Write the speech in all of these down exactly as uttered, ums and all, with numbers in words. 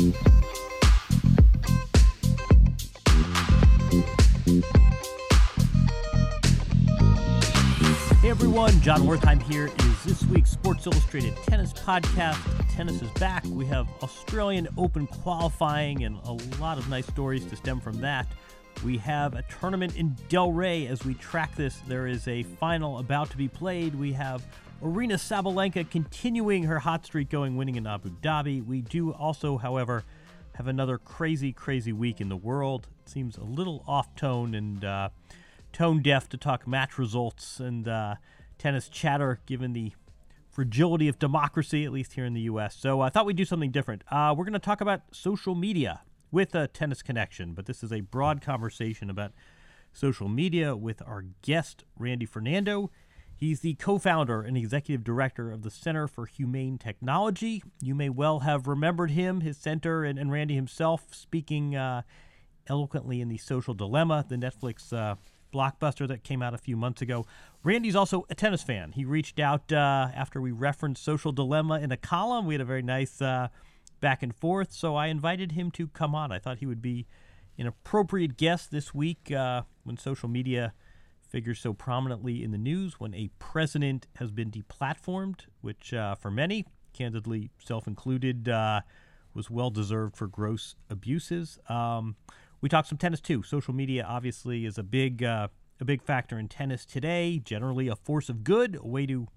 Hey everyone, John Wertheim here. It is this week's Sports Illustrated Tennis Podcast. Tennis is back. We have Australian Open qualifying and a lot of nice stories to stem from that. We have a tournament in Delray as we track this. There is a final about to be played. We have Aryna Sabalenka continuing her hot streak going, winning in Abu Dhabi. We do also, however, have another crazy, crazy week in the world. It seems a little off-tone and uh, tone-deaf to talk match results and uh, tennis chatter, given the fragility of democracy, at least here in the U S. So I thought we'd do something different. Uh, we're going to talk about social media with a tennis connection, but this is a broad conversation about social media with our guest, Randy Fernando. He's the co-founder and executive director of the Center for Humane Technology. You may well have remembered him, his center, and, and Randy himself speaking uh, eloquently in The Social Dilemma, the Netflix uh, blockbuster that came out a few months ago. Randy's also a tennis fan. He reached out uh, after we referenced Social Dilemma in a column. We had a very nice uh, back and forth, so I invited him to come on. I thought he would be an appropriate guest this week uh, when social media figures so prominently in the news, when a president has been deplatformed, which uh, for many, candidly self-included, uh, was well-deserved for gross abuses. Um, we talked some tennis too. Social media obviously is a big, uh, a big factor in tennis today. Generally, a force of good, a way to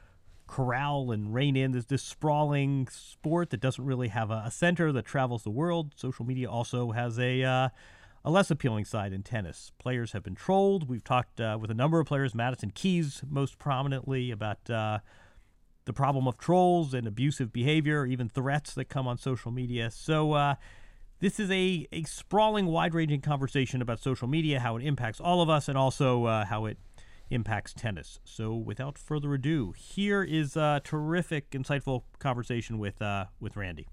corral and rein in this, this sprawling sport that doesn't really have a, a center that travels the world. Social media also has a uh, a less appealing side in tennis. Players have been trolled. We've talked uh, with a number of players, Madison Keys most prominently, about uh, the problem of trolls and abusive behavior, even threats that come on social media. So uh, this is a, a sprawling, wide-ranging conversation about social media, how it impacts all of us, and also uh, how it impacts tennis. So without further ado, here is a terrific, insightful conversation with uh, with Randy.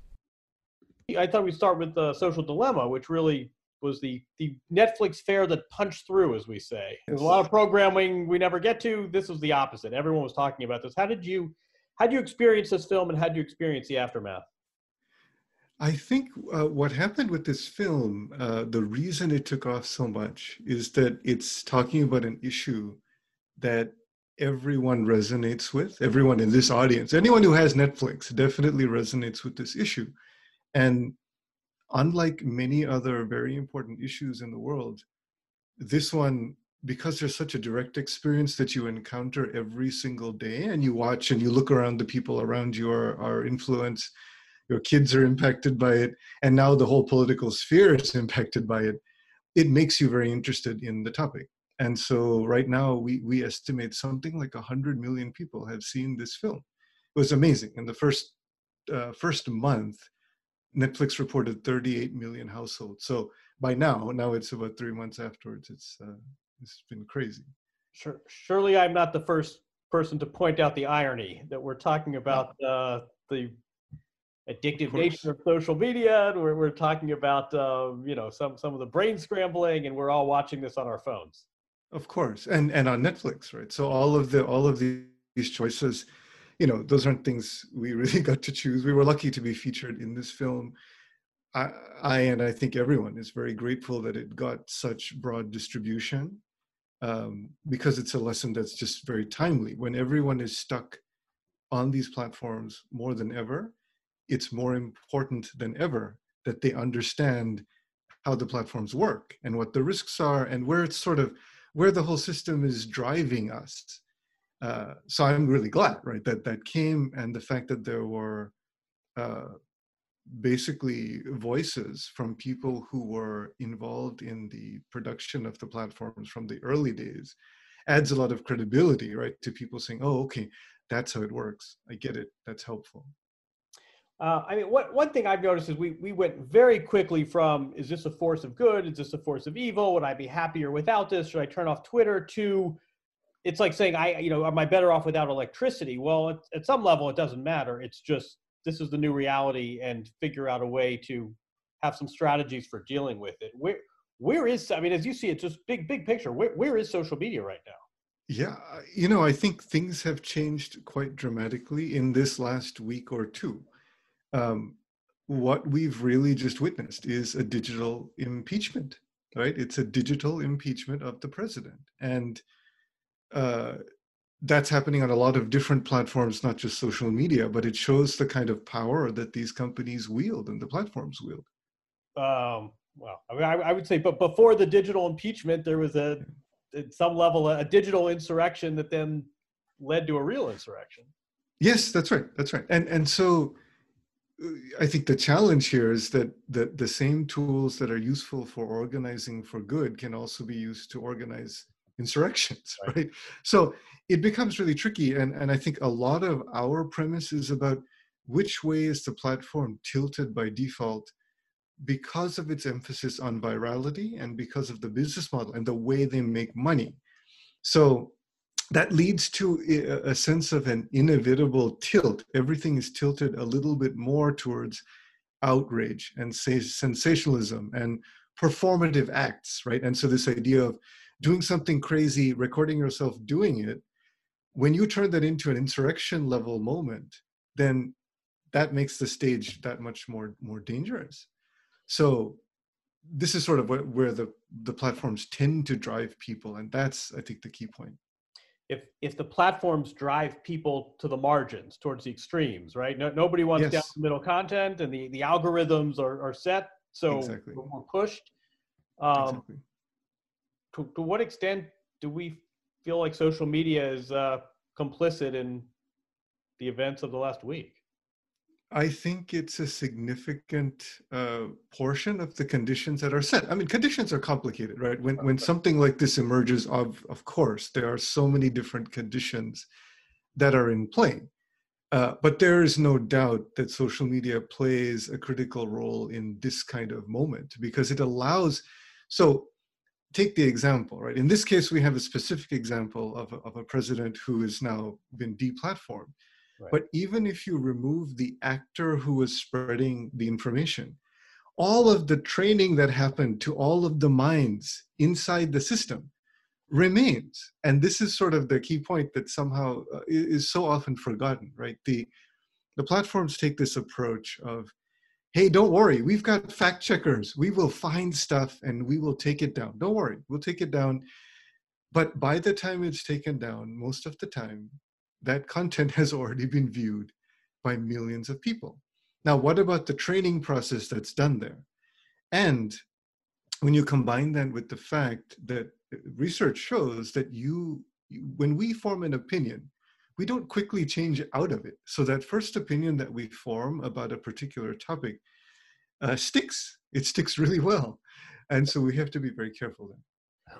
I thought we'd start with the Social Dilemma, which really was the, the Netflix fare that punched through, as we say. There's a lot of programming we never get to. This was the opposite. Everyone was talking about this. How did you, how did you experience this film, and how did you experience the aftermath? I think uh, what happened with this film, uh, the reason it took off so much is that it's talking about an issue that everyone resonates with, everyone in this audience. Anyone who has Netflix definitely resonates with this issue. And unlike many other very important issues in the world, this one, because there's such a direct experience that you encounter every single day, and you watch and you look around, the people around you are, are influenced, your kids are impacted by it, and now the whole political sphere is impacted by it, it makes you very interested in the topic. And so right now, we, we estimate something like one hundred million people have seen this film. It was amazing. In the first, uh, first month, Netflix reported thirty-eight million households. So by now, now it's about three months afterwards, it's, uh, it's been crazy. Sure, surely I'm not the first person to point out the irony that we're talking about uh, the addictive nature of social media. And we're, we're talking about, uh, you know, some, some of the brain scrambling, and we're all watching this on our phones. Of course, and, and on Netflix, right? So all of the, all of the, these choices, you know, those aren't things we really got to choose. We were lucky to be featured in this film. I, I and I think everyone is very grateful that it got such broad distribution, um, because it's a lesson that's just very timely. When everyone is stuck on these platforms more than ever, it's more important than ever that they understand how the platforms work and what the risks are and where it's sort of, where the whole system is driving us. Uh, so I'm really glad, right, that that came, and the fact that there were uh, basically voices from people who were involved in the production of the platforms from the early days adds a lot of credibility, right, to people saying, oh, okay, that's how it works. I get it. That's helpful. Uh, I mean, what, one thing I've noticed is we, we went very quickly from, is this a force of good? Is this a force of evil? Would I be happier without this? Should I turn off Twitter? To, it's like saying, I, you know, am I better off without electricity? Well, at, at some level, it doesn't matter. It's just, this is the new reality, and figure out a way to have some strategies for dealing with it. Where, where is, I mean, as you see, it's just big, big picture. Where, where is social media right now? Yeah, you know, I think things have changed quite dramatically in this last week or two. Um, what we've really just witnessed is a digital impeachment, right? It's a digital impeachment of the president. And uh, that's happening on a lot of different platforms, not just social media, but it shows the kind of power that these companies wield and the platforms wield. Um, well, I mean, I, I would say, but before the digital impeachment, there was a, at some level, a, a digital insurrection that then led to a real insurrection. Yes, that's right. That's right. And and so I think the challenge here is that the, the same tools that are useful for organizing for good can also be used to organize insurrections, right? right? So it becomes really tricky. And, and I think a lot of our premise is about which way is the platform tilted by default because of its emphasis on virality and because of the business model and the way they make money. So that leads to a sense of an inevitable tilt. Everything is tilted a little bit more towards outrage and say sensationalism and performative acts, right? And so this idea of doing something crazy, recording yourself doing it, when you turn that into an insurrection level moment, then that makes the stage that much more, more dangerous. So this is sort of what, where the, the platforms tend to drive people. And that's, I think, the key point. If if the platforms drive people to the margins, towards the extremes, right? No, nobody wants Yes. down the middle content, and the, the algorithms are, are set, so Exactly. we're pushed. Um, Exactly. to, to what extent do we feel like social media is uh, complicit in the events of the last week? I think it's a significant uh, portion of the conditions that are set. I mean, conditions are complicated, right? When when something like this emerges, of of course, there are so many different conditions that are in play. Uh, but there is no doubt that social media plays a critical role in this kind of moment because it allows. So, take the example, right? In this case, we have a specific example of a, of a president who has now been deplatformed. Right. But even if you remove the actor who was spreading the information, all of the training that happened to all of the minds inside the system remains. And this is sort of the key point that somehow uh, is so often forgotten, right? The, the platforms take this approach of, hey, don't worry, we've got fact checkers. We will find stuff and we will take it down. Don't worry, we'll take it down. But by the time it's taken down, most of the time, that content has already been viewed by millions of people. Now, what about the training process that's done there? And when you combine that with the fact that research shows that you, when we form an opinion, we don't quickly change out of it. So that first opinion that we form about a particular topic uh, sticks. It sticks really well. And so we have to be very careful then.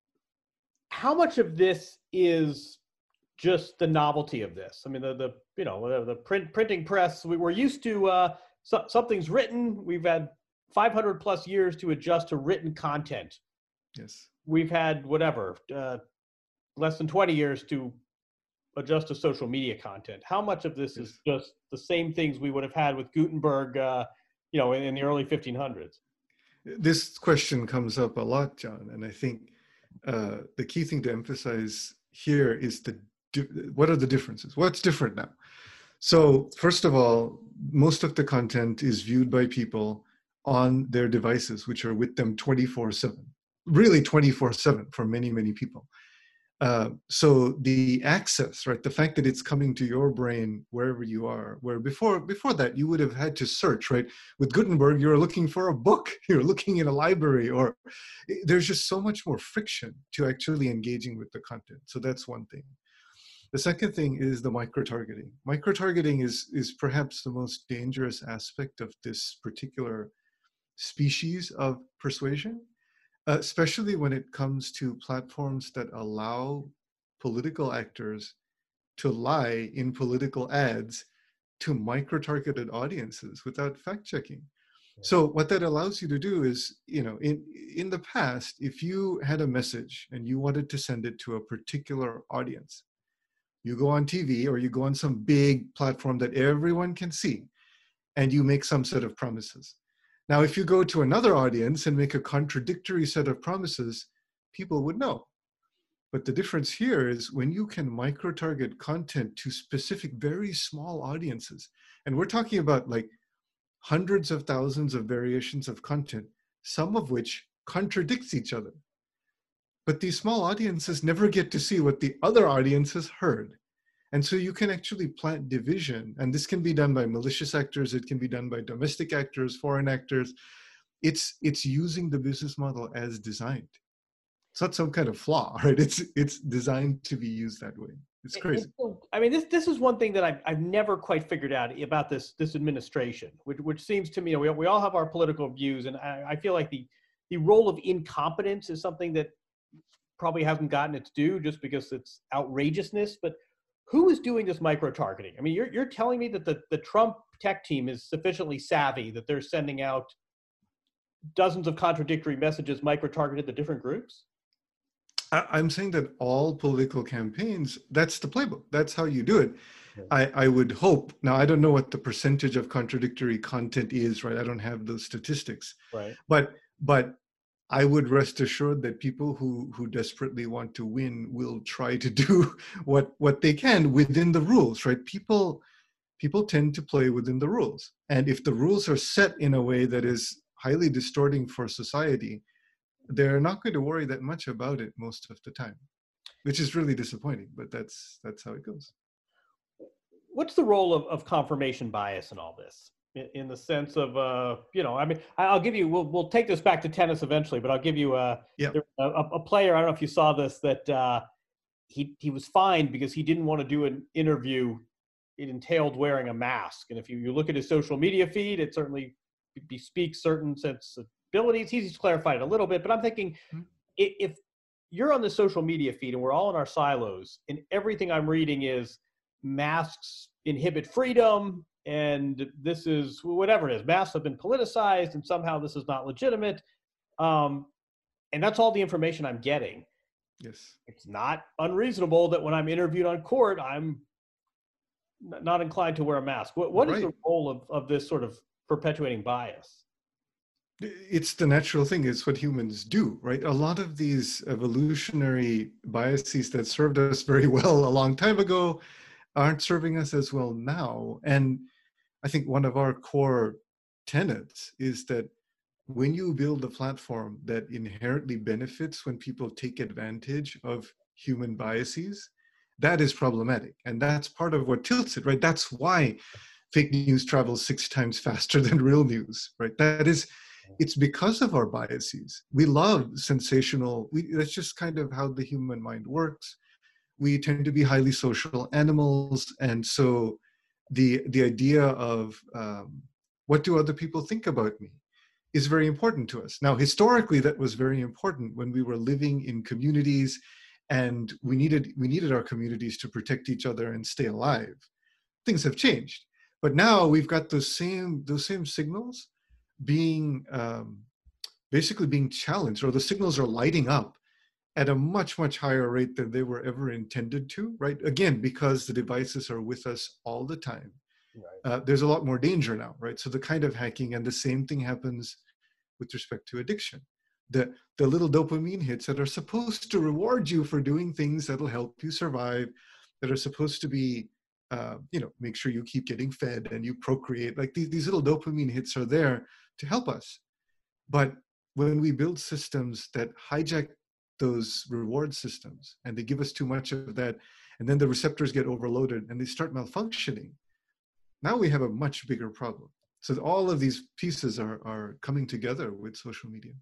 How much of this is just the novelty of this? I mean, the, the you know, the print printing press, we, we're used to uh, so, something's written. We've had five hundred plus years to adjust to written content. Yes. We've had whatever, uh, less than twenty years to adjust to social media content. How much of this yes. is just the same things we would have had with Gutenberg, uh, you know, in, in the early fifteen hundreds? This question comes up a lot, John, and I think uh, the key thing to emphasize here is the what are the differences? What's different now? So first of all, most of the content is viewed by people on their devices, which are with them twenty-four seven, really twenty-four seven for many, many people. Uh, so the access, right, the fact that it's coming to your brain wherever you are, where before before that you would have had to search, right? With Gutenberg, you're looking for a book, you're looking in a library, or there's just so much more friction to actually engaging with the content. So that's one thing. The second thing is the micro-targeting. Micro-targeting is, is perhaps the most dangerous aspect of this particular species of persuasion, uh, especially when it comes to platforms that allow political actors to lie in political ads to micro-targeted audiences without fact-checking. So what that allows you to do is, you know, in, in the past, if you had a message and you wanted to send it to a particular audience, you go on T V or you go on some big platform that everyone can see, and you make some set of promises. Now, if you go to another audience and make a contradictory set of promises, people would know. But the difference here is when you can micro-target content to specific, very small audiences, and we're talking about like hundreds of thousands of variations of content, some of which contradicts each other. But these small audiences never get to see what the other audiences heard. And so you can actually plant division. And this can be done by malicious actors. It can be done by domestic actors, foreign actors. It's, it's using the business model as designed. It's not some kind of flaw, right? It's, it's designed to be used that way. It's crazy. I mean, this this is one thing that I've, I've never quite figured out about this this administration, which, which seems to me, you know, we, we all have our political views. And I, I feel like the, the role of incompetence is something that probably hasn't gotten its due just because it's outrageousness. But who is doing this micro-targeting? I mean, you're, you're telling me that the, the Trump tech team is sufficiently savvy that they're sending out dozens of contradictory messages micro-targeted to different groups? I'm saying that all political campaigns, that's the playbook. That's how you do it. Yeah. I, I would hope, now I don't know what the percentage of contradictory content is, right? I don't have those statistics. Right. But but I would rest assured that people who, who desperately want to win will try to do what, what they can within the rules, right? People, people tend to play within the rules. And if the rules are set in a way that is highly distorting for society, they're not going to worry that much about it most of the time, which is really disappointing, but that's that's how it goes. What's the role of, of confirmation bias in all this? In, in the sense of, uh, you know, I mean, I'll give you, we'll, we'll take this back to tennis eventually, but I'll give you a, yeah. a, a player, I don't know if you saw this, that uh, he, he was fined because he didn't want to do an interview. It entailed wearing a mask. And if you, you look at his social media feed, it certainly bespeaks certain sensibilities. He's clarified it a little bit, but I'm thinking mm-hmm. if you're on the social media feed and we're all in our silos and everything I'm reading is masks inhibit freedom and this is whatever it is, masks have been politicized and somehow this is not legitimate. Um, and that's all the information I'm getting. Yes. It's not unreasonable that when I'm interviewed on court, I'm not inclined to wear a mask. What, what right. is the role of, of this sort of perpetuating bias? It's the natural thing. It's what humans do, right? A lot of these evolutionary biases that served us very well a long time ago aren't serving us as well now. And I think one of our core tenets is that when you build a platform that inherently benefits when people take advantage of human biases, that is problematic. And that's part of what tilts it, right? That's why fake news travels six times faster than real news, right? That is, it's because of our biases. We love sensational, we, that's just kind of how the human mind works. We tend to be highly social animals. And so the, the idea of um, what do other people think about me is very important to us. Now, historically, that was very important when we were living in communities and we needed, we needed our communities to protect each other and stay alive. Things have changed. But now we've got those same, those same signals being um, basically being challenged, or the signals are lighting up at a much, much higher rate than they were ever intended to, right? Again, because the devices are with us all the time. Right. Uh, there's a lot more danger now, right? So the kind of hacking, and the same thing happens with respect to addiction. The, the little dopamine hits that are supposed to reward you for doing things that'll help you survive, that are supposed to be, uh, you know, make sure you keep getting fed and you procreate. Like these, these little dopamine hits are there to help us. But when we build systems that hijack those reward systems and they give us too much of that, and then the receptors get overloaded and they start malfunctioning, now we have a much bigger problem. So all of these pieces are, are coming together with social media.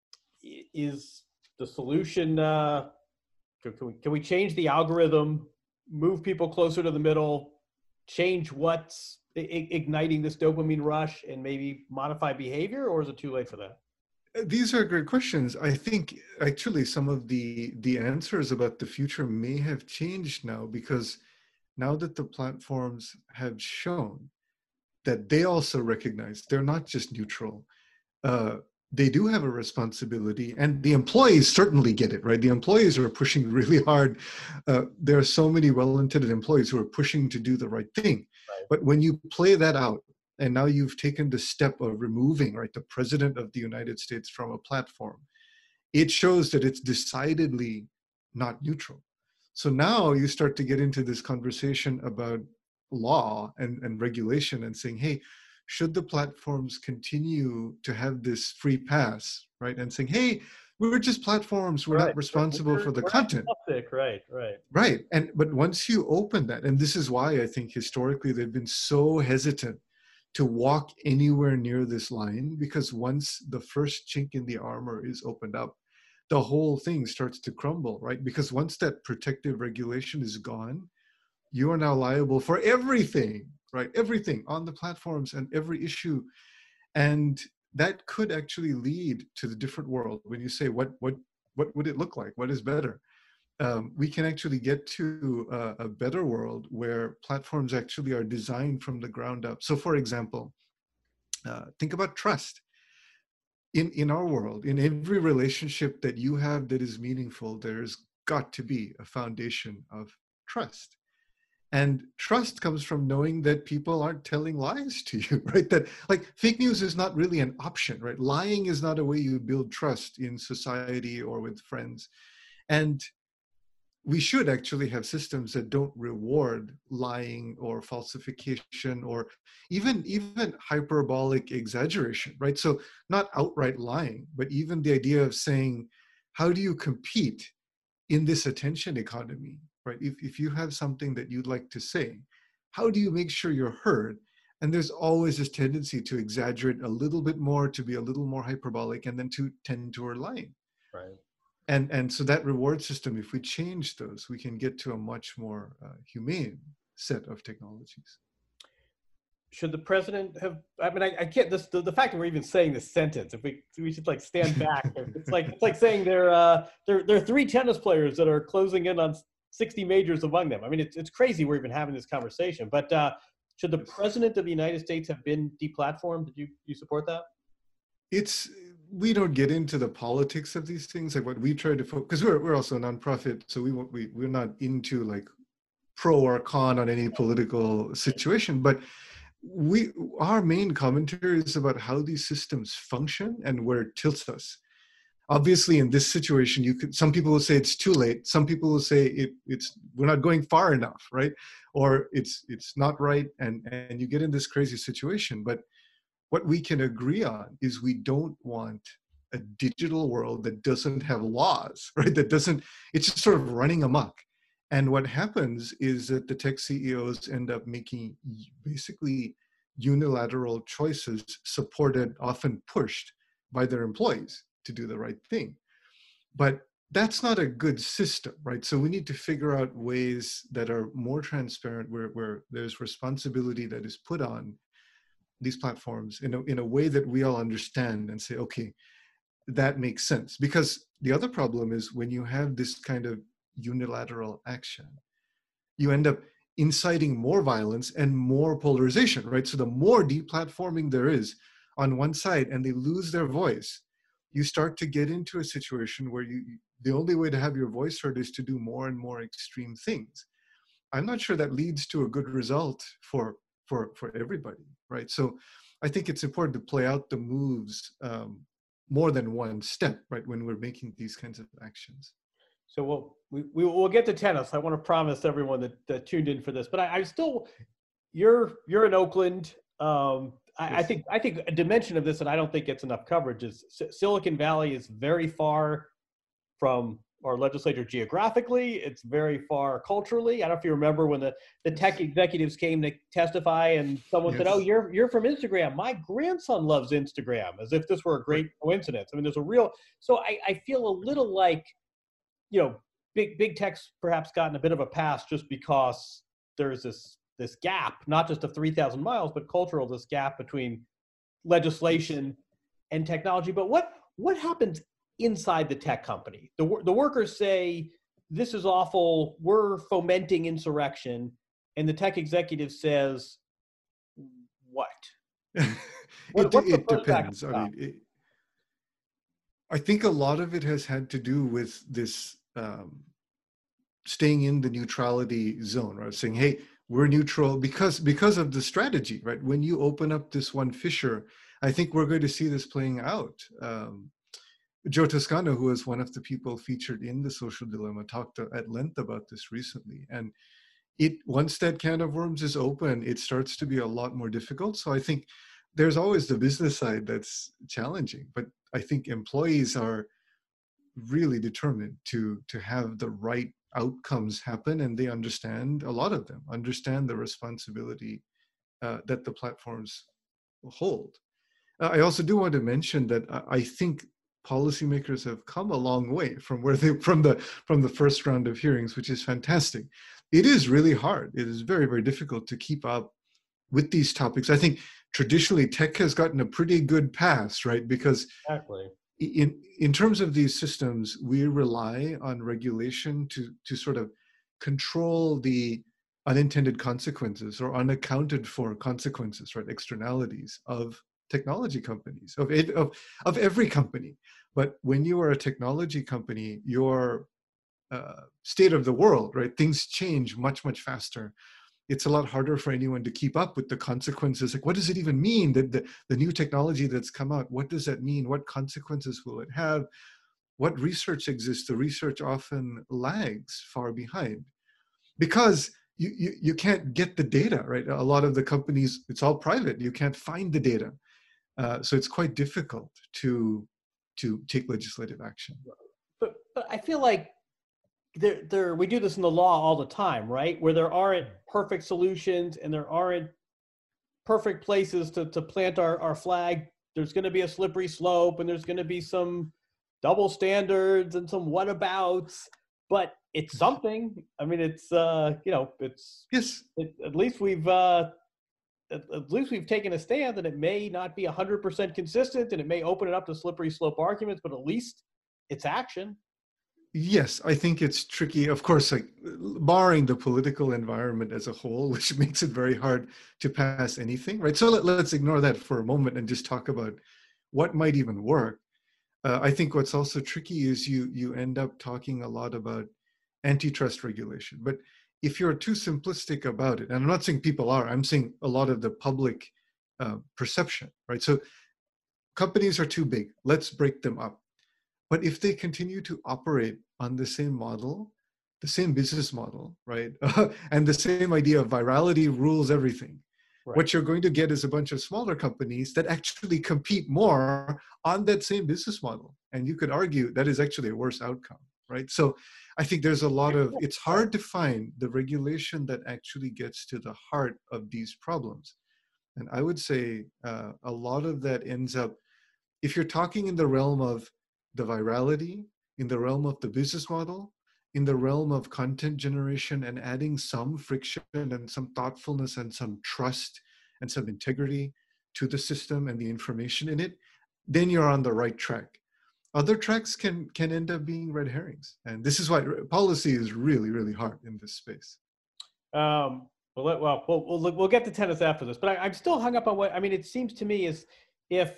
Is the solution, uh, can, we, can we change the algorithm, move people closer to the middle, change what's I- igniting this dopamine rush and maybe modify behavior, or is it too late for that? These are great questions. I think actually some of the, the answers about the future may have changed now, because now that the platforms have shown that they also recognize they're not just neutral, uh, they do have a responsibility, and the employees certainly get it, right? The employees are pushing really hard. Uh, there are so many well-intended employees who are pushing to do the right thing. Right. But when you play that out, and now you've taken the step of removing, right, the president of the United States from a platform, it shows that it's decidedly not neutral. So now you start to get into this conversation about law and, and regulation and saying, hey, should the platforms continue to have this free pass, right? And saying, hey, we're just platforms, we're Right. not responsible We're, for the we're content. agnostic. Right, right. Right. And but once you open that, and this is why I think historically they've been so hesitant to walk anywhere near this line, because once the first chink in the armor is opened up, the whole thing starts to crumble, right? Because once that protective regulation is gone, you are now liable for everything, right? Everything on the platforms and every issue. And that could actually lead to the different world. When you say, what, what, what would it look like? What is better? Um, we can actually get to a, a better world where platforms actually are designed from the ground up. So for example, uh, think about trust. In, in our world, in every relationship that you have that is meaningful, there's got to be a foundation of trust. And trust comes from knowing that people aren't telling lies to you, right? That like fake news is not really an option, right? Lying is not a way you build trust in society or with friends. And we should actually have systems that don't reward lying or falsification or even, even hyperbolic exaggeration, right? So not outright lying, but even the idea of saying, how do you compete in this attention economy, right? If, if you have something that you'd like to say, how do you make sure you're heard? And there's always this tendency to exaggerate a little bit more, to be a little more hyperbolic, and then to tend toward lying. Right. And, and so that reward system, if we change those, we can get to a much more uh, humane set of technologies. Should the president have, I mean, I, I can't, this, the, the fact that we're even saying this sentence, if we, we should like stand back. It's like, it's like saying there, uh, there, there are three tennis players that are closing in on sixty majors among them. I mean, it's, it's crazy we're even having this conversation, but uh, should the president of the United States have been deplatformed? Did you, you support that? It's, we don't get into the politics of these things. Like what we try to focus, because we're, we're also a nonprofit, so we, we, we're not into like pro or con on any political situation, but we, our main commentary is about how these systems function and where it tilts us. Obviously, in this situation, you could, some people will say it's too late. Some people will say it, it's, we're not going far enough, right? Or it's, it's not right. And, and you get in this crazy situation. But what we can agree on is we don't want a digital world that doesn't have laws, right? That doesn't, it's just sort of running amok. And what happens is that the tech C E Os end up making basically unilateral choices supported, often pushed by their employees to do the right thing. But that's not a good system, right? So we need to figure out ways that are more transparent, where, where there's responsibility that is put on these platforms in a, in a way that we all understand and say, okay, that makes sense. Because the other problem is when you have this kind of unilateral action, you end up inciting more violence and more polarization, right? So the more deplatforming there is on one side and they lose their voice, you start to get into a situation where you, the only way to have your voice heard is to do more and more extreme things. I'm not sure that leads to a good result for for for everybody, right? So I think it's important to play out the moves um, more than one step, right, when we're making these kinds of actions. So we'll, we, we will get to tennis. I want to promise everyone that, that tuned in for this, but I, I still, you're, you're in Oakland. Um, I, yes. I think, I think a dimension of this, and I don't think gets enough coverage, is S- Silicon Valley is very far from our legislature geographically. It's very far culturally. I don't know if you remember when the, the tech executives came to testify and someone yes. said, oh, you're, you're from Instagram. My grandson loves Instagram, as if this were a great coincidence. I mean, there's a real, so I, I feel a little like, you know, big, big tech's perhaps gotten a bit of a pass just because there's this, this gap, not just of three thousand miles, but cultural, this gap between legislation and technology. But what, what happens inside the tech company? The, the workers say, this is awful, we're fomenting insurrection. And the tech executive says, what? what it it depends. I mean, it, I think a lot of it has had to do with this um, staying in the neutrality zone, right? Saying, hey, we're neutral because, because of the strategy, right? When you open up this one fissure, I think we're going to see this playing out. Um, Joe Toscano, who was one of the people featured in The Social Dilemma, talked at length about this recently. And it, once that can of worms is open, it starts to be a lot more difficult. So I think there's always the business side that's challenging, but I think employees are really determined to to have the right outcomes happen, and they understand, a lot of them understand the responsibility uh, that the platforms hold. Uh, I also do want to mention that I I think policymakers have come a long way from where they from the from the first round of hearings, which is fantastic. It is really hard. It is very, very difficult to keep up with these topics. I think traditionally tech has gotten a pretty good pass, right? Because Exactly. in in terms of these systems, we rely on regulation to to sort of control the unintended consequences or unaccounted for consequences, right? Externalities of technology companies, of it- of of every company. But when you are a technology company, your uh, state of the world, right? Things change much, much faster. It's a lot harder for anyone to keep up with the consequences. Like, what does it even mean that the, the new technology that's come out, what does that mean? What consequences will it have? What research exists? The research often lags far behind because you, you, you can't get the data, right? A lot of the companies, it's all private. You can't find the data. Uh, so it's quite difficult to, to take legislative action. But, but I feel like there, there, we do this in the law all the time, right? Where there aren't perfect solutions and there aren't perfect places to, to plant our, our flag. There's going to be a slippery slope and there's going to be some double standards and some whatabouts, but it's something. I mean, it's, uh, you know, it's, Yes. it, at least we've, uh, at, at least we've taken a stand that it may not be one hundred percent consistent and it may open it up to slippery slope arguments, but at least it's action. Yes, I think it's tricky. Of course, like barring the political environment as a whole, which makes it very hard to pass anything, right? So let, let's ignore that for a moment and just talk about what might even work. Uh, I think what's also tricky is you you end up talking a lot about antitrust regulation. But if you're too simplistic about it, and I'm not saying people are, I'm saying a lot of the public uh, perception, right? So companies are too big. Let's break them up. But if they continue to operate on the same model, the same business model, right, and the same idea of virality rules everything, Right. what you're going to get is a bunch of smaller companies that actually compete more on that same business model. And you could argue that is actually a worse outcome, right? So I think there's a lot of, it's hard to find the regulation that actually gets to the heart of these problems. And I would say uh, a lot of that ends up, if you're talking in the realm of the virality, in the realm of the business model, in the realm of content generation, and adding some friction and some thoughtfulness and some trust and some integrity to the system and the information in it, then you're on the right track. Other tracks can can end up being red herrings. And this is why policy is really, really hard in this space. Um, well, let- well, we'll, we'll, we'll get to tennis after this, but I, I'm still hung up on what, I mean, it seems to me is if,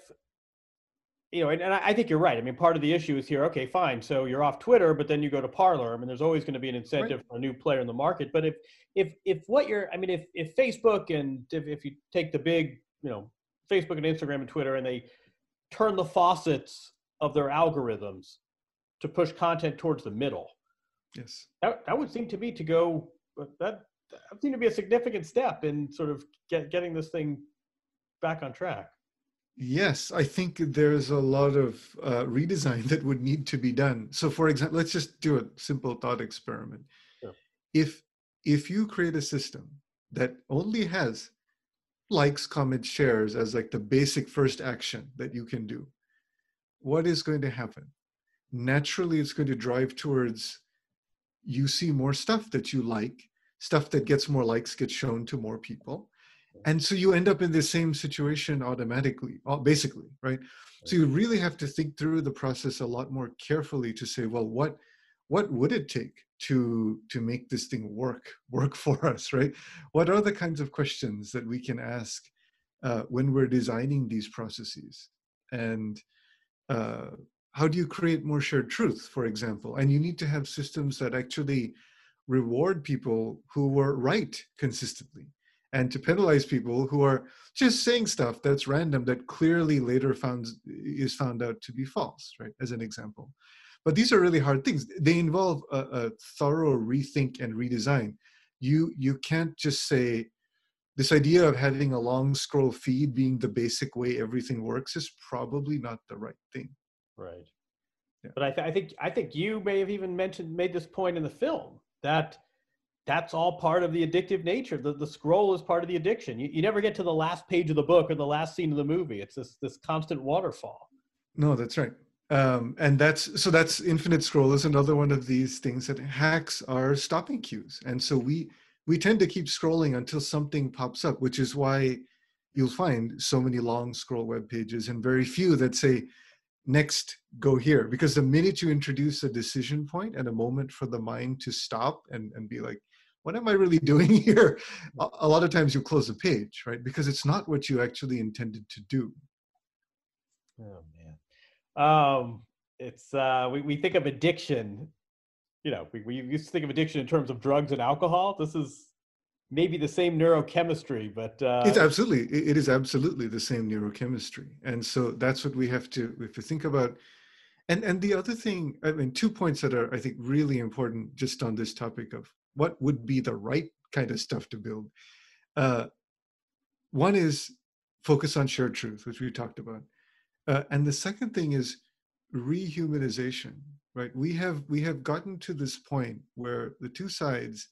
you know, and, and I think you're right. I mean, part of the issue is here, okay, fine. So you're off Twitter, but then you go to Parler. I mean, there's always going to be an incentive Right. for a new player in the market. But if, if, if what you're, I mean, if, if Facebook and if, if you take the big, you know, Facebook and Instagram and Twitter and they turn the faucets of their algorithms to push content towards the middle, Yes. that, that would seem to me to go, that, that would seem to be a significant step in sort of get, getting this thing back on track. Yes, I think there's a lot of uh, redesign that would need to be done. So for example, let's just do a simple thought experiment. Sure. If, if you create a system that only has likes, comments, shares as like the basic first action that you can do, what is going to happen? Naturally, it's going to drive towards, you see more stuff that you like, stuff that gets more likes gets shown to more people. And so you end up in the same situation automatically, basically, right? So you really have to think through the process a lot more carefully to say, well, what what would it take to to make this thing work work for us, right? What are the kinds of questions that we can ask uh, when we're designing these processes? And uh, how do you create more shared truth, for example? And you need to have systems that actually reward people who were right consistently, and to penalize people who are just saying stuff that's random that clearly later found is found out to be false, right? As an example. But these are really hard things. They involve a, a thorough rethink and redesign. You you can't just say, this idea of having a long scroll feed being the basic way everything works is probably not the right thing. Right. Yeah. But I, th- I think I think you may have even mentioned made this point in the film that that's all part of the addictive nature. The the scroll is part of the addiction. You, you never get to the last page of the book or the last scene of the movie. It's this this constant waterfall. No, that's right. Um, and that's so that's infinite scroll is another one of these things that hacks our stopping cues. And so we we tend to keep scrolling until something pops up, which is why you'll find so many long scroll web pages and very few that say, next, go here. Because the minute you introduce a decision point and a moment for the mind to stop and, and be like, what am I really doing here? A, a lot of times you close the page, right? Because it's not what you actually intended to do. Oh man. Um, it's uh, we, we think of addiction, you know, we, we used to think of addiction in terms of drugs and alcohol. This is maybe the same neurochemistry, but uh, it's absolutely, it is absolutely the same neurochemistry. And so that's what we have to, we have to think about. And, and the other thing, I mean, two points that are, I think, really important just on this topic of what would be the right kind of stuff to build. Uh, one is focus on shared truth, which we talked about. Uh, and the second thing is rehumanization, right? We have we have gotten to this point where the two sides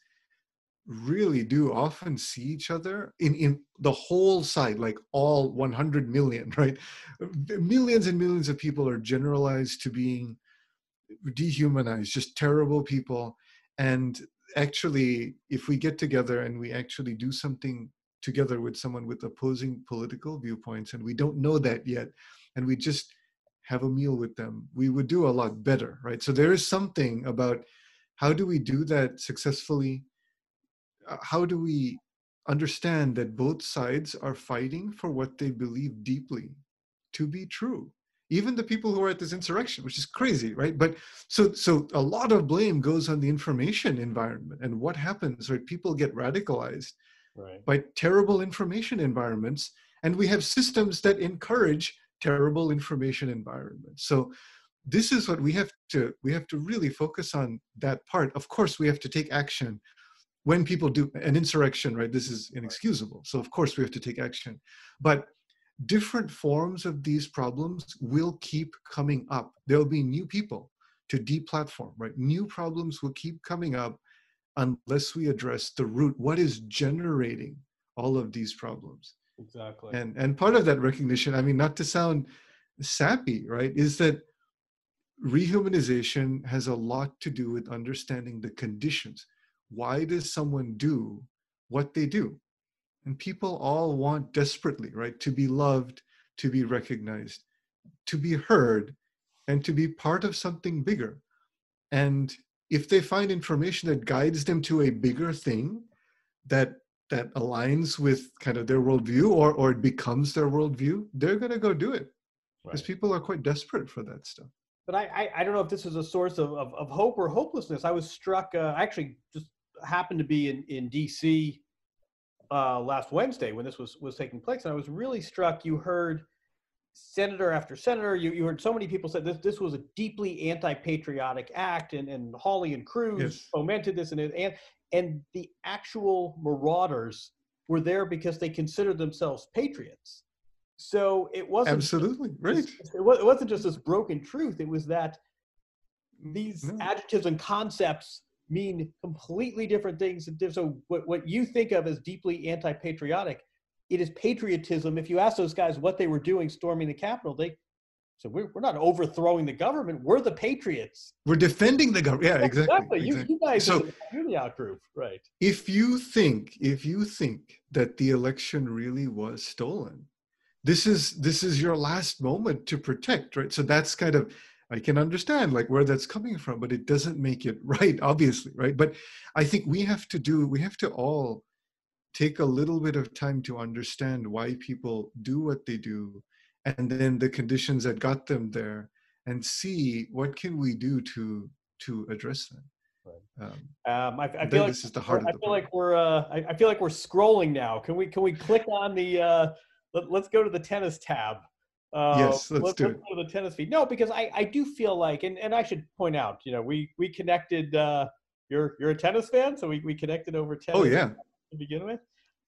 really do often see each other in, in the whole side, like all one hundred million, right? Millions and millions of people are generalized to being dehumanized, just terrible people. And actually, if we get together and we actually do something together with someone with opposing political viewpoints, and we don't know that yet, and we just have a meal with them, we would do a lot better, right? So there is something about how do we do that successfully? How do we understand that both sides are fighting for what they believe deeply to be true? Even the people who are at this insurrection, which is crazy, right? But so so a lot of blame goes on the information environment. And what happens, right? People get radicalized right. by terrible information environments. And we have systems that encourage terrible information environments. So this is what we have to, we have to really focus on that part. Of course, we have to take action when people do an insurrection, right? This is inexcusable. So of course we have to take action. But different forms of these problems will keep coming up. There'll be new people to deplatform, right? New problems will keep coming up unless we address the root. What is generating all of these problems? Exactly. And and part of that recognition, I mean, not to sound sappy, right, is that rehumanization has a lot to do with understanding the conditions. Why does someone do what they do? And people all want desperately, right, to be loved, to be recognized, to be heard, and to be part of something bigger. And if they find information that guides them to a bigger thing that that aligns with kind of their worldview, or or it becomes their worldview, they're going to go do it. Because right. People are quite desperate for that stuff. But I, I, I don't know if this is a source of, of, of hope or hopelessness. I was struck, uh, I actually just happened to be in, in D C uh, last Wednesday when this was, was taking place. And I was really struck. You heard senator after senator, you, you heard so many people say this, this was a deeply anti-patriotic act, and, and Hawley and Cruz yes. fomented this. And, it, and, and the actual marauders were there because they considered themselves patriots. So it wasn't absolutely right. Just, it wasn't just this broken truth. It was that these no. adjectives and concepts mean completely different things. So what, what you think of as deeply anti-patriotic, it is patriotism. If you ask those guys what they were doing storming the Capitol, they said, we're, we're not overthrowing the government. We're the patriots. We're defending the government. Yeah, exactly. Exactly. You, exactly. you guys so, are the, you're the out group, right? If you think, if you think that the election really was stolen, this is this is your last moment to protect, right? So that's kind of, I can understand like where that's coming from, but it doesn't make it right, obviously, right? But I think we have to do, we have to all take a little bit of time to understand why people do what they do, and then the conditions that got them there, and see what can we do to to address them. Right. Um, um, I, I feel like this is the heart I of the feel problem. like we're uh, I, I feel like we're scrolling now. Can we can we click on the uh, let, let's go to the tennis tab. Uh, yes, let's, let's do let's it. go to the tennis feed. No, because I, I do feel like, and, and I should point out, you know, we we connected. Uh, you're you're a tennis fan, so we, we connected over tennis. Oh yeah. To begin with,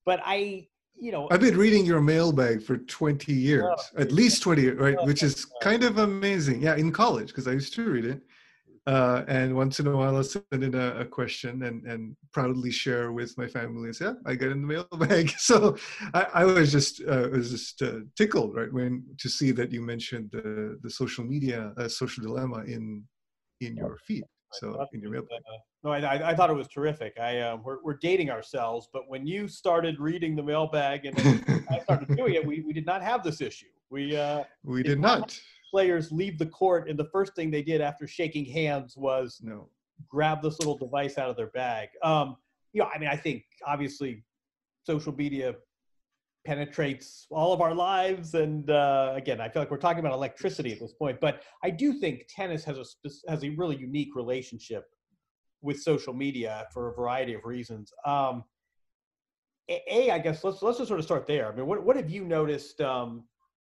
but I, you know, I've been reading your mailbag for twenty years, oh, at least twenty years, right? oh, Which is kind of amazing. Yeah, in college, because I used to read it. Uh, and once in a while, I'll send in a, a question and, and proudly share with my family. And say, yeah, I got in the mailbag. So I, I was just uh, was just uh, tickled, right, when to see that you mentioned the the social media, uh, social dilemma in in your feed. So in your mailbag. Uh, no, I, I, I thought it was terrific. I uh, we're, we're dating ourselves, but when you started reading the mailbag and then I started doing it, we, we did not have this issue. We uh, we did, did not. not. Players leave the court, and the first thing they did after shaking hands was no. grab this little device out of their bag. Um, you know, I mean, I think obviously social media penetrates all of our lives, and uh, again, I feel like we're talking about electricity at this point. But I do think tennis has a has a really unique relationship with social media for a variety of reasons. Um, a, I guess let's let's just sort of start there. I mean, what what have you noticed? Um,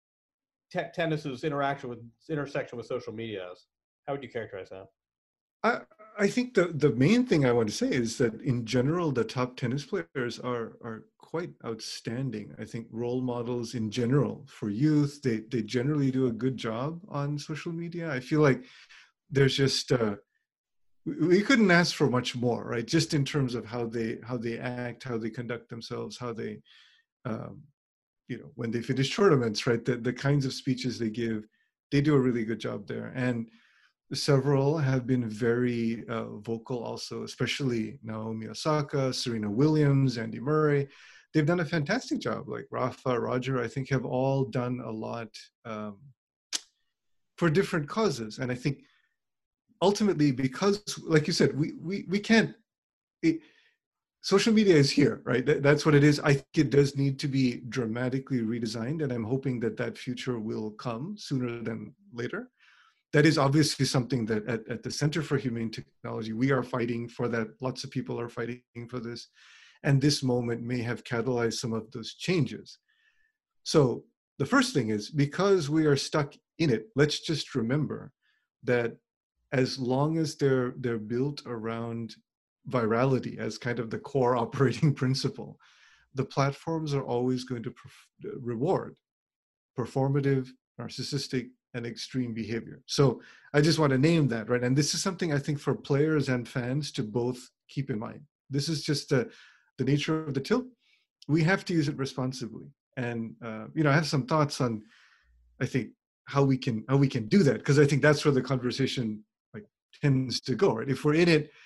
T- tennis's interaction with intersection with social media is? How would you characterize that? I I think the the main thing I want to say is that in general the top tennis players are are quite outstanding. I think role models in general for youth, they they generally do a good job on social media. I feel like there's just uh, we couldn't ask for much more, right? Just in terms of how they how they act, how they conduct themselves, how they um, you know, when they finish tournaments, right? The, the kinds of speeches they give, they do a really good job there. And several have been very uh, vocal also, especially Naomi Osaka, Serena Williams, Andy Murray. They've done a fantastic job. Like Rafa, Roger, I think have all done a lot um, for different causes. And I think ultimately, because like you said, we, we, we can't, it, social media is here, right? That, that's what it is. I think it does need to be dramatically redesigned, and I'm hoping that that future will come sooner than later. That is obviously something that at, at the Center for Humane Technology, we are fighting for that. Lots of people are fighting for this. And this moment may have catalyzed some of those changes. So the first thing is, because we are stuck in it, let's just remember that as long as they're they're built around virality as kind of the core operating principle, the platforms are always going to perf- reward performative, narcissistic, and extreme behavior. So I just want to name that, right? And this is something I think for players and fans to both keep in mind. This is just the, the nature of the tilt. We have to use it responsibly. And uh, you know, I have some thoughts on, I think, how we can how we can do that, because I think that's where the conversation like tends to go, right? If we're in it,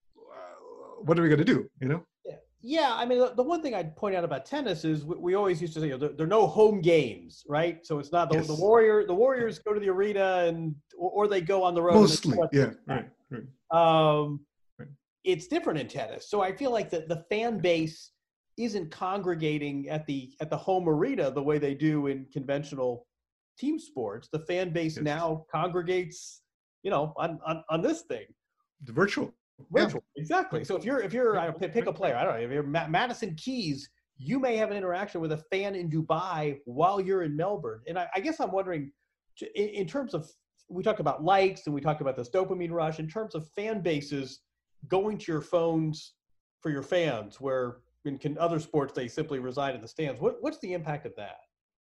what are we going to do, you know? Yeah, yeah. I mean, the, the one thing I'd point out about tennis is we, we always used to say, you know, there, there are no home games, right? So it's not the, yes. the warrior. The Warriors go to the arena and or, or they go on the road. Mostly, yeah, right, right. Um, right. It's different in tennis. So I feel like the, the fan base isn't congregating at the at the home arena the way they do in conventional team sports. The fan base yes. now congregates, you know, on, on on this thing. The virtual. Virtual, yeah. Exactly. So if you're if you're I don't pick a player, I don't know, if you're Madison Keys, you may have an interaction with a fan in Dubai while you're in Melbourne. And I, I guess I'm wondering, in, in terms of, we talked about likes and we talked about this dopamine rush. In terms of fan bases going to your phones for your fans, where in can, other sports they simply reside in the stands. What what's the impact of that?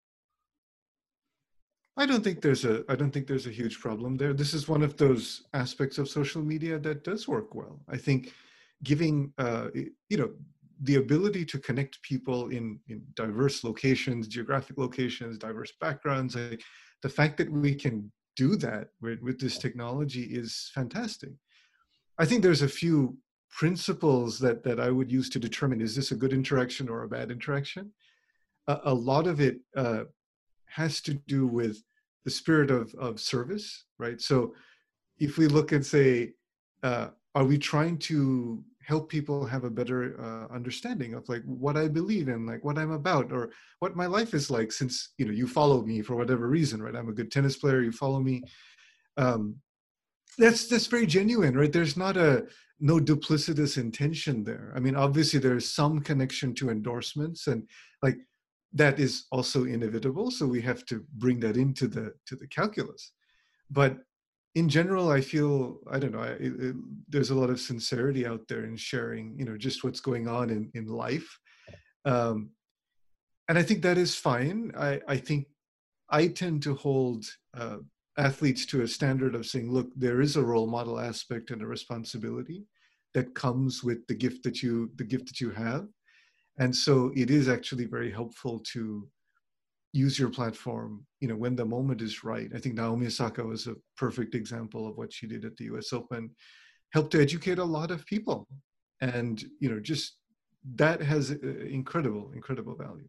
I don't think there's a I don't think there's a huge problem there. This is one of those aspects of social media that does work well. I think giving uh, you know, the ability to connect people in in diverse locations, geographic locations, diverse backgrounds. Like, the fact that we can do that with, with this technology is fantastic. I think there's a few principles that that I would use to determine, is this a good interaction or a bad interaction? A, a lot of it uh, has to do with the spirit of, of service, right? So if we look and say, uh, are we trying to help people have a better uh, understanding of like what I believe in, like what I'm about, or what my life is like, since, you know, you follow me for whatever reason, right? I'm a good tennis player, you follow me. Um, that's, that's very genuine, right? There's not a, no duplicitous intention there. I mean, obviously there's some connection to endorsements, and like, that is also inevitable. So we have to bring that into the to the calculus. But in general, I feel, I don't know, I, it, there's a lot of sincerity out there in sharing, you know, just what's going on in, in life. Um, and I think that is fine. I, I think I tend to hold uh, athletes to a standard of saying, look, there is a role model aspect and a responsibility that comes with the gift that you the gift that you have. And so it is actually very helpful to use your platform, you know, when the moment is right. I think Naomi Osaka was a perfect example of what she did at the U S Open, helped to educate a lot of people. And, you know, just that has uh, incredible, incredible value.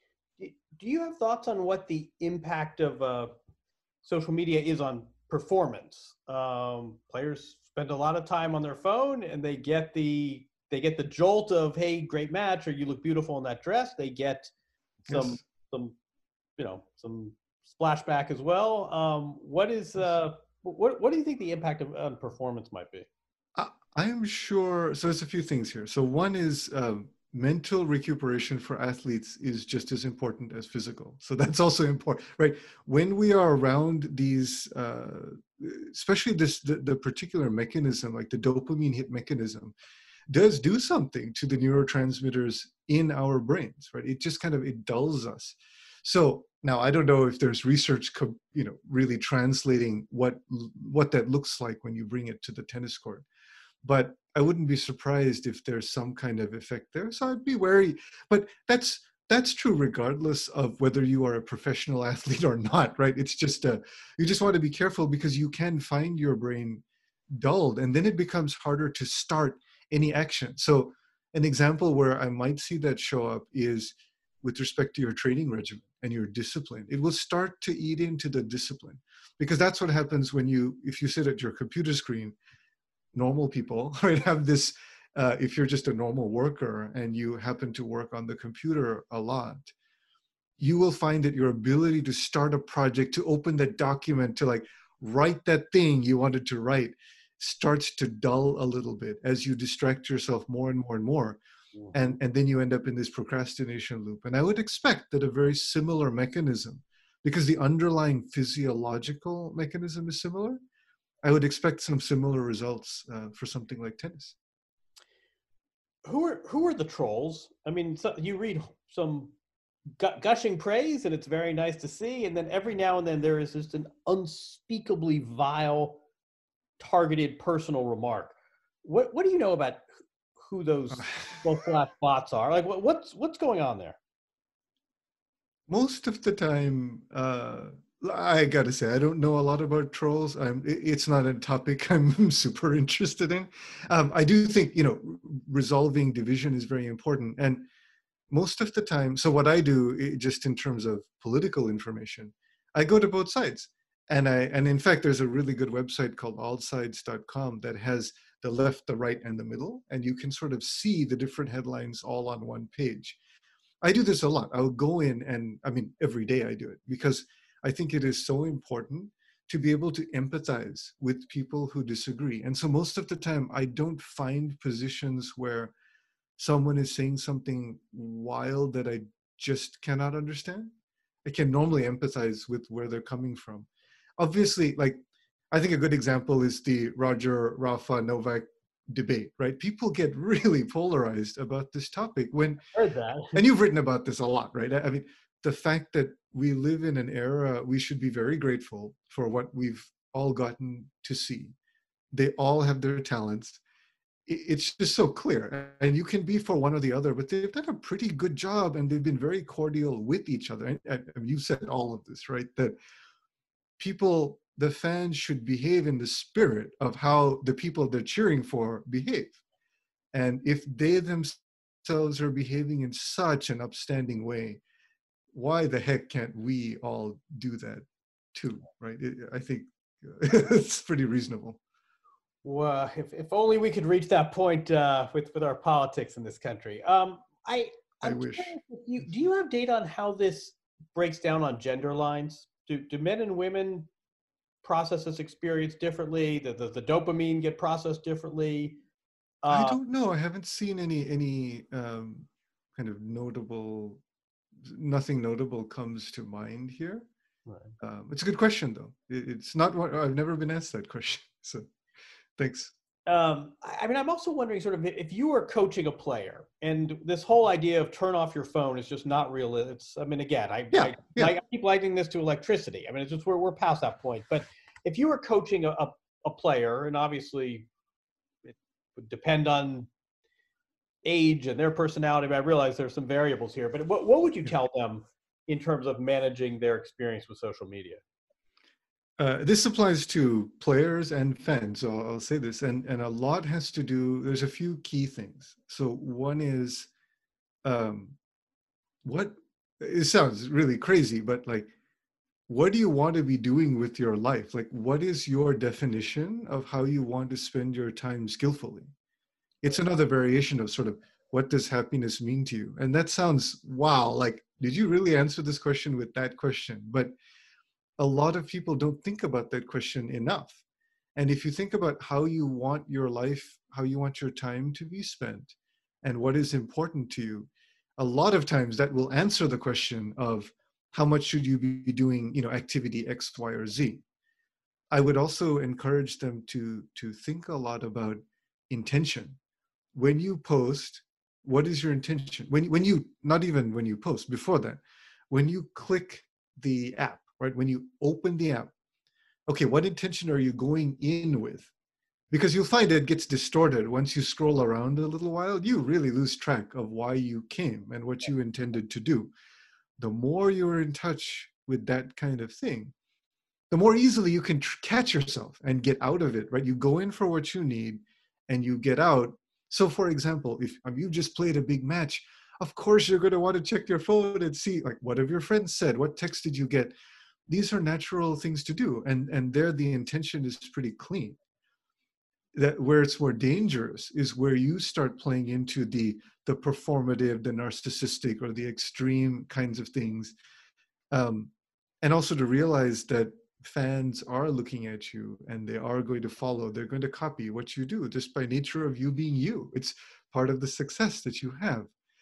Do you have thoughts on what the impact of uh, social media is on performance? Um, players spend a lot of time on their phone, and they get the they get the jolt of, hey, great match, or you look beautiful in that dress. They get some Yes. some you know some splashback as well. Um, what is uh, what what do you think the impact of on performance might be? I, I'm sure. So there's a few things here. So one is um, mental recuperation for athletes is just as important as physical. So that's also important, right? When we are around these, uh, especially this the, the particular mechanism, like the dopamine hit mechanism, does do something to the neurotransmitters in our brains, right? It just kind of it dulls us. So now I don't know if there's research, you know, really translating what what that looks like when you bring it to the tennis court. But I wouldn't be surprised if there's some kind of effect there. So I'd be wary. But that's that's true regardless of whether you are a professional athlete or not, right? It's just a, you just want to be careful because you can find your brain dulled, and then it becomes harder to start any action. So an example where I might see that show up is with respect to your training regimen and your discipline. It will start to eat into the discipline, because that's what happens when you, if you sit at your computer screen. Normal people, right, have this, uh, if you're just a normal worker and you happen to work on the computer a lot, you will find that your ability to start a project, to open that document, to like write that thing you wanted to write, starts to dull a little bit as you distract yourself more and more and more. Mm-hmm. And, and then you end up in this procrastination loop. And I would expect that a very similar mechanism, because the underlying physiological mechanism is similar, I would expect some similar results uh, for something like tennis. Who are who are the trolls? I mean, so you read some gu- gushing praise, and it's very nice to see. And then every now and then there is just an unspeakably vile, targeted personal remark. What what do you know about who those both class bots are? Like, what, what's what's going on there? Most of the time, uh, I gotta say, I don't know a lot about trolls. I'm, it's not a topic I'm super interested in. Um, I do think, you know, resolving division is very important. And most of the time, so what I do, just in terms of political information, I go to both sides. And I, and in fact, there's a really good website called all sides dot com that has the left, the right, and the middle. And you can sort of see the different headlines all on one page. I do this a lot. I'll go in and, I mean, every day I do it, because I think it is so important to be able to empathize with people who disagree. And so most of the time, I don't find positions where someone is saying something wild that I just cannot understand. I can normally empathize with where they're coming from. Obviously, like, I think a good example is the Roger, Rafa, Novak debate, right? People get really polarized about this topic when, I heard that. And you've written about this a lot, right? I mean, the fact that we live in an era, we should be very grateful for what we've all gotten to see. They all have their talents. It's just so clear. And you can be for one or the other, but they've done a pretty good job, and they've been very cordial with each other. And, and you said all of this, right? That people, the fans should behave in the spirit of how the people they're cheering for behave. And if they themselves are behaving in such an upstanding way, why the heck can't we all do that too, right? It, I think it's pretty reasonable. Well, if, if only we could reach that point uh, with, with our politics in this country. Um, I, I'm I wish. You, do you have data on how this breaks down on gender lines? Do, do men and women process this experience differently? Does the, the dopamine get processed differently? Uh, I don't know. I haven't seen any any um, kind of notable, nothing notable comes to mind here. Right. Um, it's a good question, though. It, it's not what I've never been asked that question. So thanks. Um, I I mean, I'm also wondering sort of if you were coaching a player and this whole idea of turn off your phone is just not real. It's, I mean, again, I, Yeah, I, yeah. I keep likening this to electricity. I mean, it's just, we're, we're past that point. But if you were coaching a, a, a player, and obviously it would depend on age and their personality, but I realize there's some variables here, but what, what would you tell them in terms of managing their experience with social media? Uh, this applies to players and fans, so I'll say this, and, and a lot has to do, there's a few key things. So one is, um, what, it sounds really crazy, but like, what do you want to be doing with your life? Like, what is your definition of how you want to spend your time skillfully? It's another variation of sort of, what does happiness mean to you? And that sounds, wow, like, did you really answer this question with that question? But a lot of people don't think about that question enough. And if you think about how you want your life, how you want your time to be spent, and what is important to you, a lot of times that will answer the question of how much should you be doing, you know, activity X, Y, or Z. I would also encourage them to, to think a lot about intention. When you post, what is your intention? When, when you, not even when you post, before that, when you click the app, right? When you open the app, okay, what intention are you going in with? Because you'll find it gets distorted once you scroll around a little while. You really lose track of why you came and what you intended to do. The more you're in touch with that kind of thing, the more easily you can tr- catch yourself and get out of it, right? You go in for what you need and you get out. So for example, if um, you just played a big match, of course you're going to want to check your phone and see, like, what have your friends said? What text did you get? These are natural things to do. And, and there the intention is pretty clean. That where it's more dangerous is where you start playing into the, the performative, the narcissistic, or the extreme kinds of things. Um, and also to realize that fans are looking at you and they are going to follow, they're going to copy what you do just by nature of you being you. It's part of the success that you have.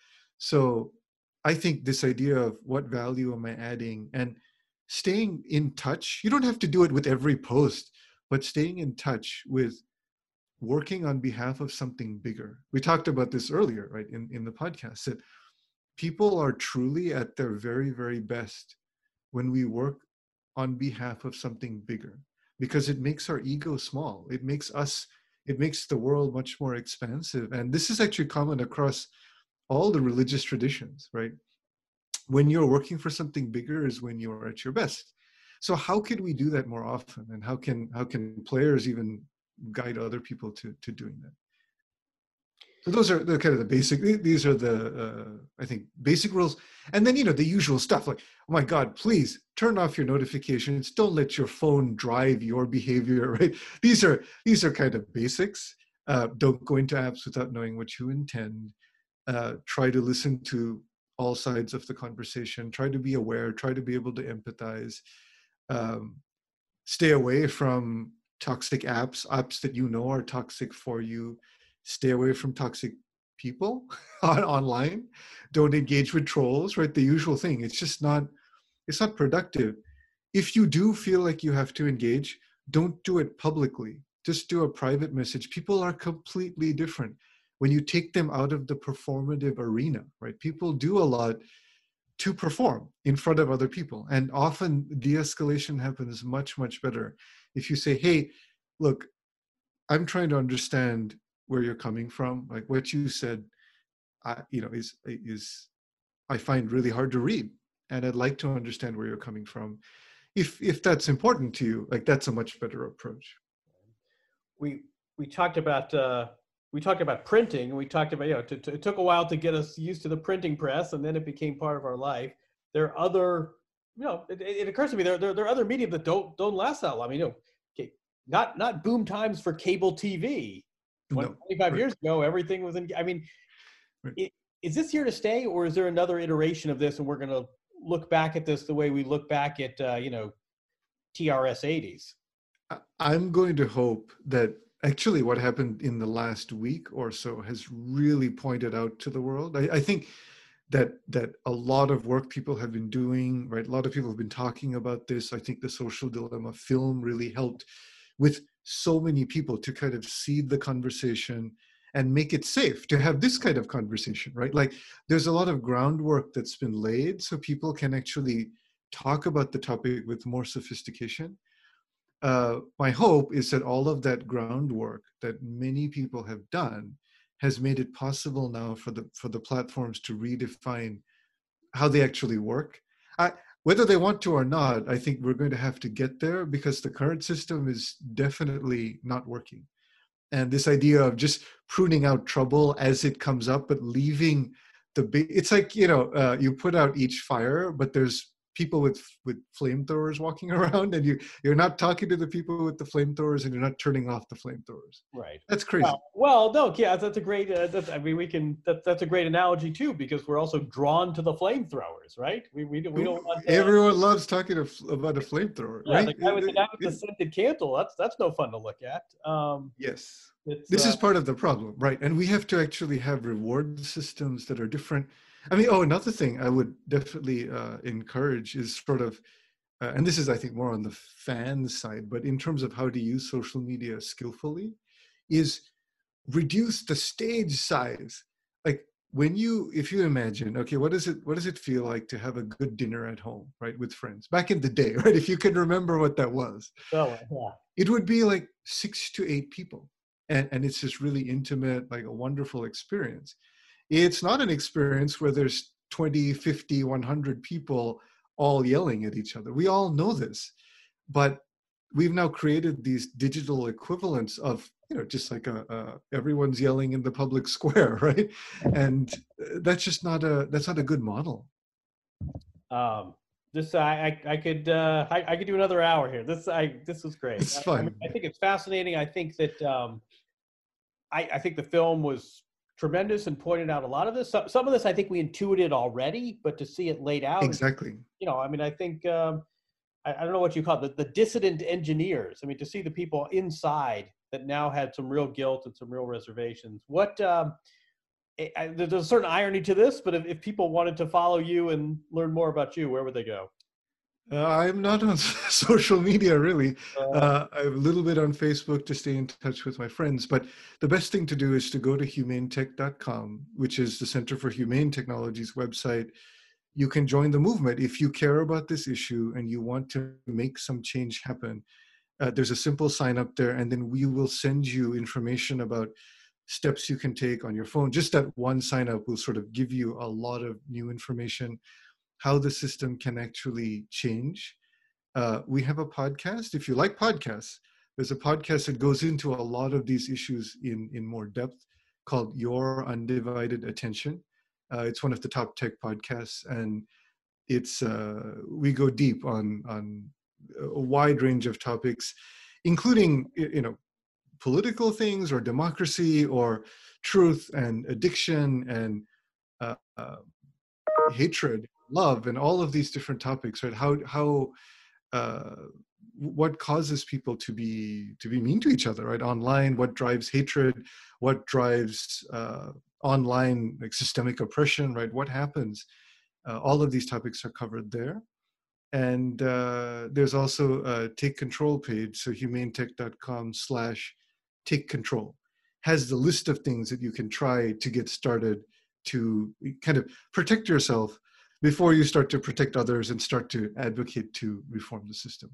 So I think this idea of what value am I adding, and staying in touch, you don't have to do it with every post, but staying in touch with working on behalf of something bigger. We talked about this earlier, right, in, in the podcast, that people are truly at their very, very best when we work on behalf of something bigger, because it makes our ego small. It makes us, it makes the world much more expansive. And this is actually common across all the religious traditions, right? When you're working for something bigger is when you're at your best. So how can we do that more often? And how can, how can players even guide other people to, to doing that? So those are the kind of the basic, these are the, uh, I think, basic rules. And then, you know, the usual stuff like, oh my God, please turn off your notifications. Don't let your phone drive your behavior, right? These are, these are kind of basics. Uh, don't go into apps without knowing what you intend. Uh, try to listen to all sides of the conversation. Try to be aware, try to be able to empathize. Um, stay away from toxic apps, apps that you know are toxic for you. Stay away from toxic people on, online. Don't engage with trolls, right? The usual thing. It's just not, it's not productive. If you do feel like you have to engage, don't do it publicly. Just do a private message. People are completely different when you take them out of the performative arena, right? People do a lot to perform in front of other people. And often de-escalation happens much, much better if you say, hey, look, I'm trying to understand where you're coming from. Like what you said, I, you know, is, is I find really hard to read. And I'd like to understand where you're coming from. If, if that's important to you, like that's a much better approach. We, we talked about, uh, we talked about printing, and we talked about, you know, to, to, it took a while to get us used to the printing press, and then it became part of our life. There are other, you know, it, it occurs to me there, there, there are other medium that don't, don't last that long. I mean, you know, okay, not, not boom times for cable T V. No, twenty-five right. years ago, everything was in, I mean, Right. it, is this here to stay, or is there another iteration of this and we're going to look back at this the way we look back at, uh, you know, T R S eighties? I'm going to hope that actually what happened in the last week or so has really pointed out to the world. I, I think that that a lot of work people have been doing, right? A lot of people have been talking about this. I think the Social Dilemma film really helped with so many people to kind of seed the conversation and make it safe to have this kind of conversation, right? Like there's a lot of groundwork that's been laid so people can actually talk about the topic with more sophistication. Uh, my hope is that all of that groundwork that many people have done has made it possible now for the for the platforms to redefine how they actually work. I, whether they want to or not, I think we're going to have to get there because the current system is definitely not working. And this idea of just pruning out trouble as it comes up, but leaving the big, it's like, you know, uh, you put out each fire, but there's people with with flamethrowers walking around, and you you're not talking to the people with the flamethrowers, and you're not turning off the flamethrowers. Right. That's crazy. Well, well no, yeah, that's a great. Uh, that's, I mean, we can. That, that's a great analogy too, because we're also drawn to the flamethrowers, right? We we, we don't want. To, Everyone loves talking to, about a flamethrower, yeah, right? the guy with the, guy with the scented candle. That's that's no fun to look at. Um, yes. It's, this uh, is part of the problem, right? And we have to actually have reward systems that are different. I mean, oh, another thing I would definitely uh, encourage is sort of, uh, and this is, I think, more on the fan side, but in terms of how to use social media skillfully, is reduce the stage size. Like when you, if you imagine, okay, what does it, what does it feel like to have a good dinner at home, right, with friends? Back in the day, right? If you can remember what that was, oh, yeah. It would be like six to eight people. And, and it's just really intimate, like a wonderful experience. It's not an experience where there's twenty, fifty, one hundred people all yelling at each other. We all know this, but we've now created these digital equivalents of, you know, just like a, a everyone's yelling in the public square, right? And that's just not a, that's not a good model. Um, this, I, I, I could, uh, I, I could do another hour here. This, I, this was great. It's I, fun. I, mean, I think it's fascinating. I think that, um, I, I think the film was tremendous and pointed out a lot of this. Some, some of this I think we intuited already, but to see it laid out, exactly. You know, I mean, I think um, I, I don't know what you call it, the, the dissident engineers. I mean, to see the people inside that now had some real guilt and some real reservations. What um, I, I, there's a certain irony to this, but if, if people wanted to follow you and learn more about you, where would they go? Uh, I'm not on social media, really. Uh, I'm a little bit on Facebook to stay in touch with my friends. But the best thing to do is to go to humane tech dot com, which is the Center for Humane Technology's website. You can join the movement if you care about this issue and you want to make some change happen. Uh, there's a simple sign up there, and then we will send you information about steps you can take on your phone. Just that one sign up will sort of give you a lot of new information, how the system can actually change. Uh, we have a podcast. If you like podcasts, there's a podcast that goes into a lot of these issues in, in more depth called Your Undivided Attention. Uh, it's one of the top tech podcasts, and it's uh, we go deep on, on a wide range of topics, including, you know, political things or democracy or truth and addiction and uh, uh, hatred, love, and all of these different topics, right? How how uh, what causes people to be to be mean to each other, right? Online, what drives hatred? What drives uh, online like systemic oppression, right? What happens? Uh, all of these topics are covered there. And uh, there's also a Take Control page. So humane tech dot com slash take control has the list of things that you can try to get started to kind of protect yourself before you start to protect others and start to advocate to reform the system.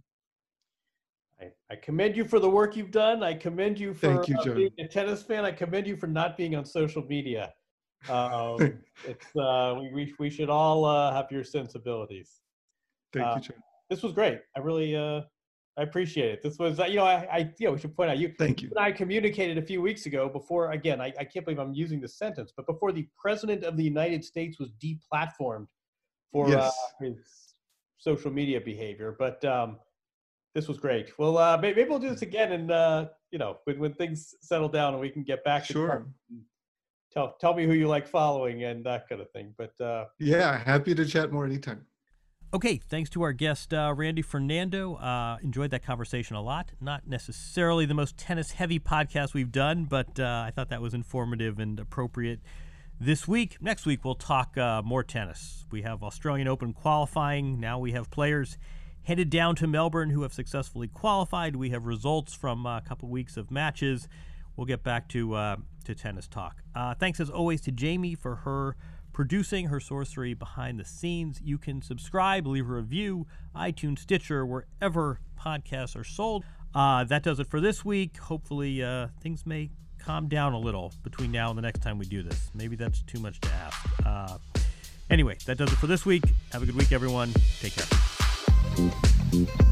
I, I commend you for the work you've done. I commend you for Thank you, uh, John. being a tennis fan. I commend you for not being on social media. Um, it's uh, we, we we should all uh, have your sensibilities. Thank uh, you, John. This was great. I really uh, I appreciate it. This was, you know, I, I, you know, we should point out, you, Thank you. and I communicated a few weeks ago before, again, I, I can't believe I'm using this sentence, but before the President of the United States was deplatformed for Yes. uh, his social media behavior. But um, this was great. Well, uh, maybe, maybe we'll do this again, and uh, you know, when, when things settle down and we can get back to Sure. tell tell me who you like following and that kind of thing. But uh, yeah, happy to chat more anytime. Okay, thanks to our guest, uh, Randy Fernando. Uh, enjoyed that conversation a lot. Not necessarily the most tennis-heavy podcast we've done, but uh, I thought that was informative and appropriate this week. Next week, we'll talk uh, more tennis. We have Australian Open qualifying. Now we have players headed down to Melbourne who have successfully qualified. We have results from a couple weeks of matches. We'll get back to uh, to tennis talk. Uh, thanks as always to Jamie for her producing, her sorcery behind the scenes. You can subscribe, leave a review, iTunes, Stitcher, wherever podcasts are sold. Uh, that does it for this week. Hopefully uh, things may calm down a little between now and the next time we do this. Maybe that's too much to ask. Uh, anyway, that does it for this week. Have a good week, everyone. Take care.